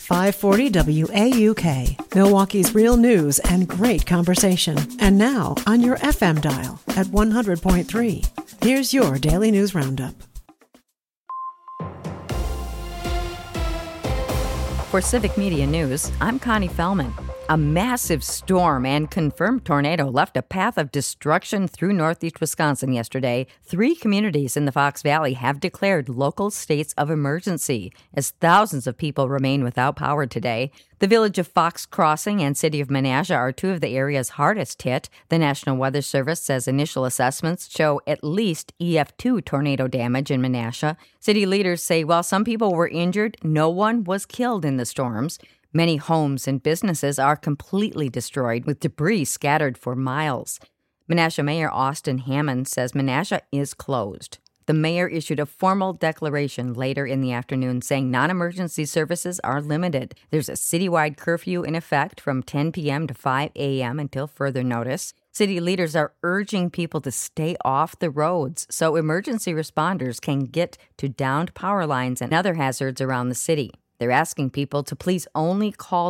540 WAUK, Milwaukee's real news and great conversation. And now on your FM dial at 100.3. Here's your Daily News Roundup. For Civic Media News, I'm Connie Fellman. A massive storm and confirmed tornado left a path of destruction through northeast Wisconsin yesterday. 3 communities in the Fox Valley have declared local states of emergency as thousands of people remain without power today. The village of Fox Crossing and city of Menasha are 2 of the area's hardest hit. The National Weather Service says initial assessments show at least EF2 tornado damage in Menasha. City leaders say while some people were injured, no one was killed in the storms. Many homes and businesses are completely destroyed, with debris scattered for miles. Menasha Mayor Austin Hammond says Menasha is closed. The mayor issued a formal declaration later in the afternoon saying non-emergency services are limited. There's a citywide curfew in effect from 10 p.m. to 5 a.m. until further notice. City leaders are urging people to stay off the roads so emergency responders can get to downed power lines and other hazards around the city. They're asking people to please only call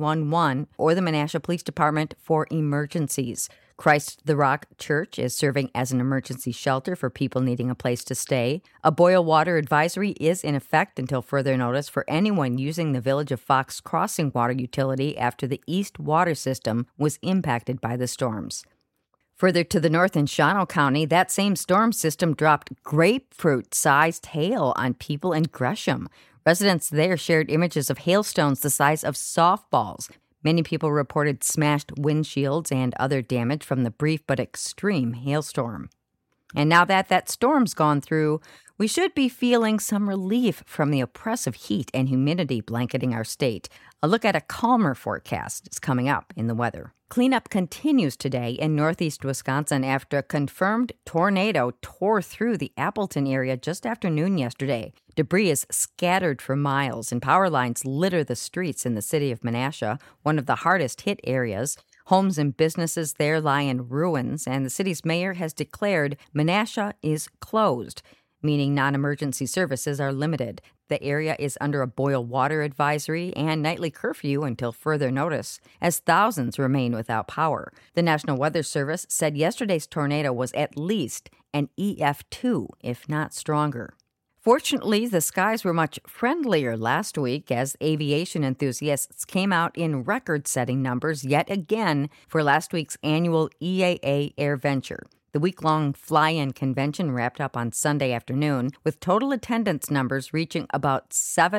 911 or the Menasha Police Department for emergencies. Christ the Rock Church is serving as an emergency shelter for people needing a place to stay. A boil water advisory is in effect until further notice for anyone using the Village of Fox Crossing water utility after the East water system was impacted by the storms. Further to the north in Shawano County, that same storm system dropped grapefruit-sized hail on people in Gresham. Residents there shared images of hailstones the size of softballs. Many people reported smashed windshields and other damage from the brief but extreme hailstorm. And now that storm's gone through, we should be feeling some relief from the oppressive heat and humidity blanketing our state. A look at a calmer forecast is coming up in the weather. Cleanup continues today in northeast Wisconsin after a confirmed tornado tore through the Appleton area just after noon yesterday. Debris is scattered for miles and power lines litter the streets in the city of Menasha, one of the hardest hit areas. Homes and businesses there lie in ruins, and the city's mayor has declared Menasha is closed, meaning non-emergency services are limited. The area is under a boil water advisory and nightly curfew until further notice, as thousands remain without power. The National Weather Service said yesterday's tornado was at least an EF2, if not stronger. Fortunately, the skies were much friendlier last week as aviation enthusiasts came out in record-setting numbers yet again for last week's annual EAA AirVenture. The week-long fly-in convention wrapped up on Sunday afternoon, with total attendance numbers reaching about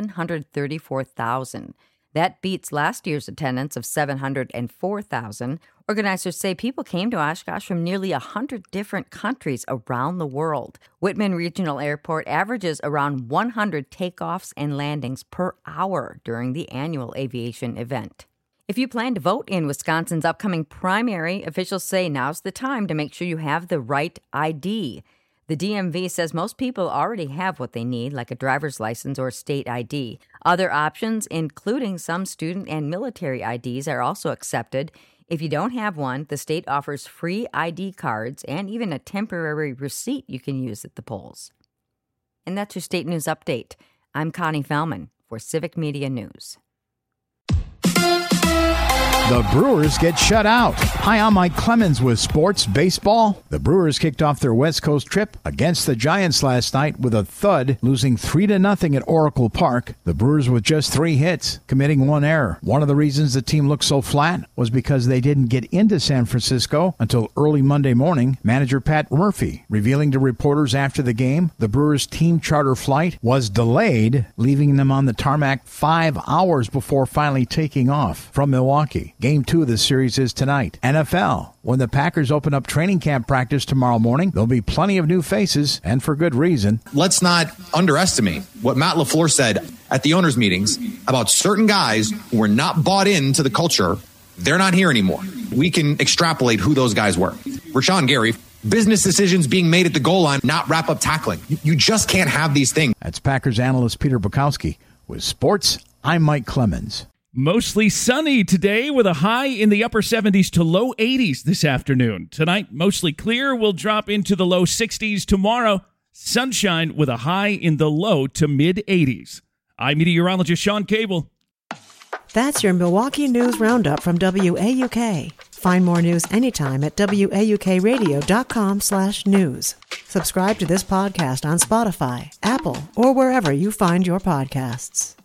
734,000. That beats last year's attendance of 704,000. Organizers say people came to Oshkosh from nearly 100 different countries around the world. Whitman Regional Airport averages around 100 takeoffs and landings per hour during the annual aviation event. If you plan to vote in Wisconsin's upcoming primary, officials say now's the time to make sure you have the right ID. The DMV says most people already have what they need, like a driver's license or state ID. Other options, including some student and military IDs, are also accepted. If you don't have one, the state offers free ID cards and even a temporary receipt you can use at the polls. And that's your State News Update. I'm Connie Fellman for Civic Media News. The Brewers get shut out. Hi, I'm Mike Clemens with Sports Baseball. The Brewers kicked off their West Coast trip against the Giants last night with a thud, losing 3-0 at Oracle Park. The Brewers with just 3 hits, committing 1 error. One of the reasons the team looked so flat was because they didn't get into San Francisco until early Monday morning. Manager Pat Murphy revealing to reporters after the game the Brewers' team charter flight was delayed, leaving them on the tarmac 5 hours before finally taking off from Milwaukee. Game 2 of the series is tonight. NFL. When the Packers open up training camp practice tomorrow morning, there'll be plenty of new faces, and for good reason. Let's not underestimate what Matt LaFleur said at the owners' meetings about certain guys who were not bought into the culture. They're not here anymore. We can extrapolate who those guys were. Rashawn Gary, business decisions being made at the goal line, not wrap-up tackling. You just can't have these things. That's Packers analyst Peter Bukowski. With sports, I'm Mike Clemens. Mostly sunny today with a high in the upper 70s to low 80s this afternoon. Tonight, mostly clear. We'll drop into the low 60s tomorrow. Sunshine with a high in the low to mid 80s. I'm meteorologist Sean Cable. That's your Milwaukee News Roundup from WAUK. Find more news anytime at WAUKradio.com/news. Subscribe to this podcast on Spotify, Apple, or wherever you find your podcasts.